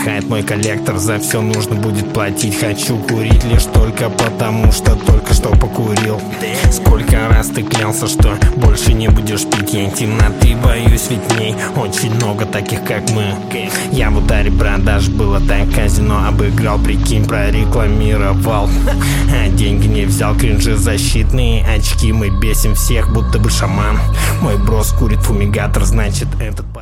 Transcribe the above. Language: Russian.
Вздыхает мой коллектор, за все нужно будет платить. Хочу курить лишь только потому, что только что покурил. Сколько раз ты клялся, что больше не будешь пить. Я темноты боюсь, ведь в ней очень много таких, как мы. Я в ударе, брат, даже было так казино обыграл, прикинь, прорекламировал. А деньги не взял, кринжи защитные очки. Мы бесим всех, будто бы шаман. Мой брос курит фумигатор, значит этот